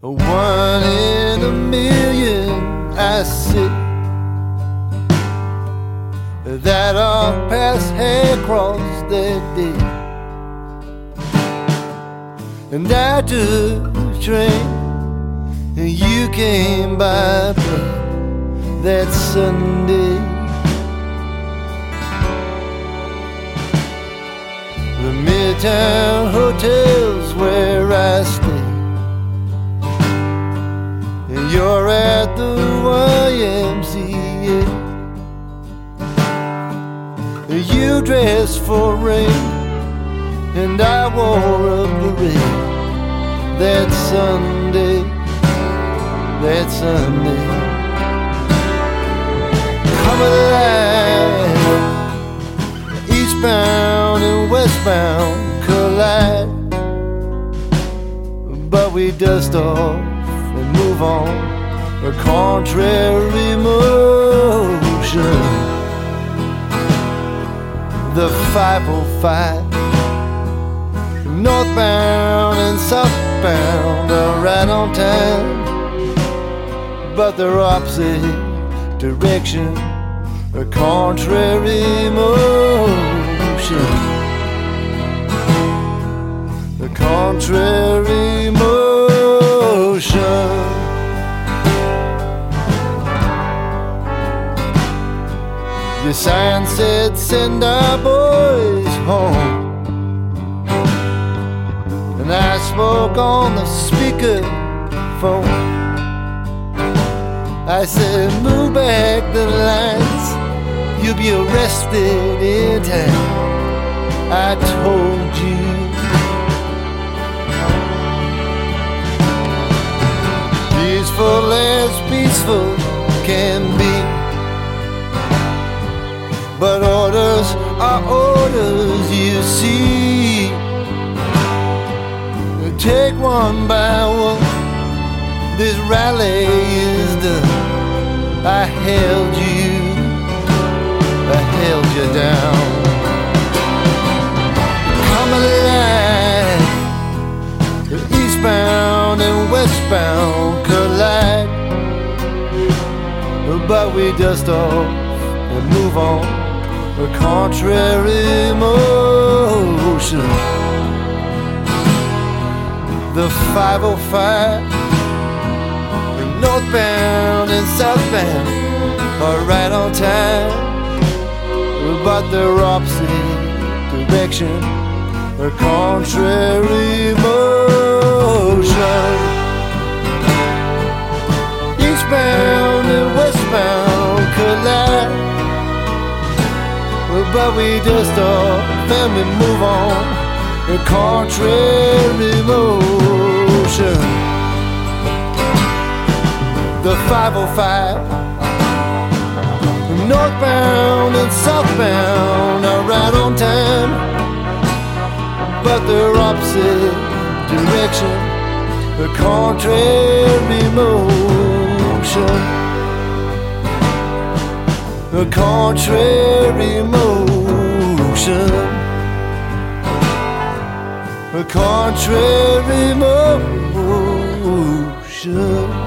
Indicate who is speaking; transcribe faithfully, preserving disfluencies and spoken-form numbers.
Speaker 1: one in a million I see that our paths had crossed that day. And I took the train, and you came by plane that Sunday. The Midtown Hotel's where I stay, and you're at the Y M C A. You dressed for rain, and I wore a beret that Sunday, that Sunday. Come alive, eastbound and westbound collide, but we dust off and move on, a contrary motion. The five oh five, northbound and southbound are right on time, but they're opposite direction, a contrary motion, a contrary motion. Your sign said send our boys home, and I spoke on the speaker phone. I said move back the lines, you'll be arrested in time. I told you. Peaceful as peaceful can be, but orders are orders, you see. Take one by one, this rally is done. I held you, I held you down. Come alive, eastbound and westbound collide, but we dust off and move on, a contrary motion. The five oh five, the northbound and southbound are right on time, but they're opposite direction, a contrary motion. Eastbound and westbound collide, but we dust off and we move on, a contrary motion. The five oh five, northbound and southbound are right on time, but they're opposite direction, a contrary motion, a contrary motion, a contrary motion.